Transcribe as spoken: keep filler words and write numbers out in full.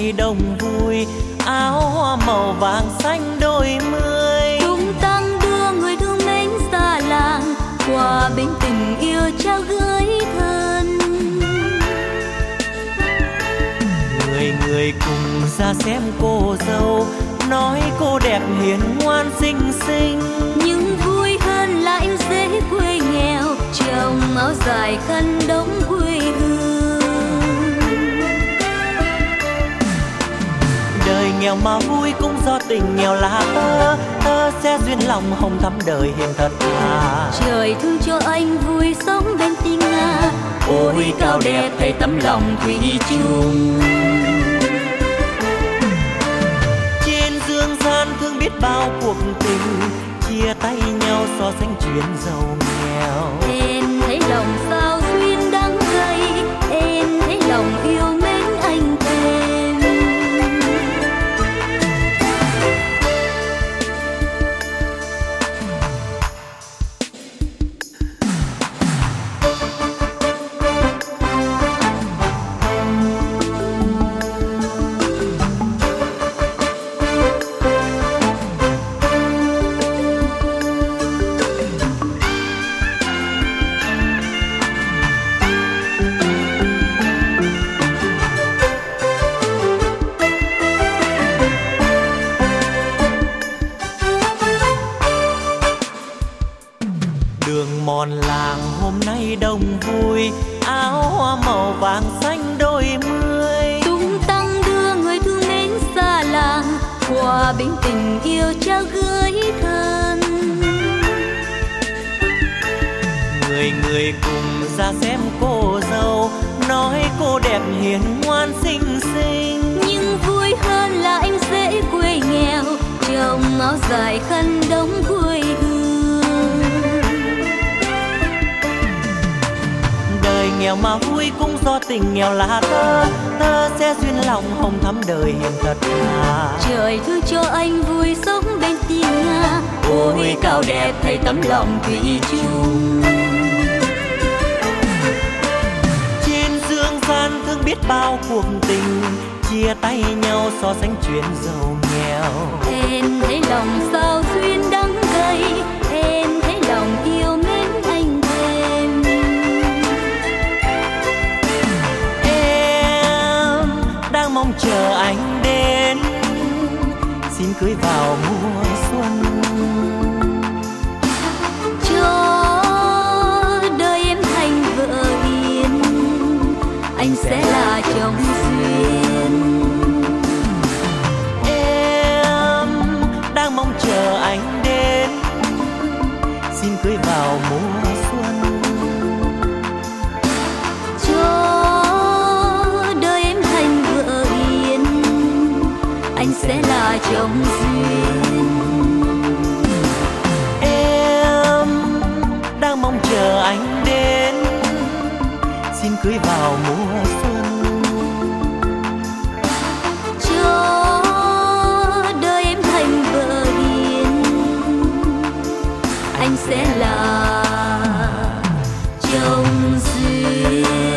nay đông vui, áo hoa màu vàng xanh đôi mươi. Tung tăng đưa người thương mến xa làng, quà bên tình yêu trao gửi thân. Người người cùng ra xem cô dâu, nói cô đẹp hiền ngoan xinh xinh. Nhưng vui hơn là em dễ quê nghèo, chồng áo dài khăn đóng quê hương. Đời nghèo mà vui cũng do tình nghèo là tơ, tơ sẽ duyên lòng hồng thắm đời hiền thật thà. Trời thương cho anh vui sống bên tình Nga, ôi cao đẹp thấy tấm lòng thủy chung. Trên dương gian thương biết bao cuộc tình, chia tay nhau so sánh chuyện giàu nghèo. Em thấy lòng sao duyên đắng cay, em thấy lòng yêu mến anh thêm. Đường mòn làng hôm nay đông vui, áo hoa màu vàng xanh đôi mươi. Tung tăng đưa người thương mến xa làng, quà bên tình yêu trao gửi thân. Người người cùng ra xem cô dâu, nói cô đẹp hiền ngoan xinh xinh. Nhưng vui hơn là em dễ quê nghèo, chồng áo dài khăn đóng quê hương. Đời nghèo mà vui cũng do tình nghèo là tơ, tơ sẽ duyên lòng hồng thắm đời hiền thật thà. Trời thương cho anh vui sống bên tình Nga, ôi cao đẹp thấy tấm lòng thủy chung. Trên dương gian thương biết bao cuộc tình, chia tay nhau so sánh chuyện giàu nghèo. Em thấy lòng sao duyên đắng cay, em thấy lòng yêu mến anh thêm. Em đang mong chờ anh đến, xin cưới vào mùa xuân. Cho đời em thành vợ hiền, anh sẽ là chồng duyên. Em đang mong chờ anh đến, xin cưới vào mùa xuân. Cho đời em thành vợ hiền, anh sẽ là chồng duyên. Em đang mong chờ anh đến, xin cưới vào mùa xuân. Cho đời em thành vợ hiền, anh sẽ là chồng duyên.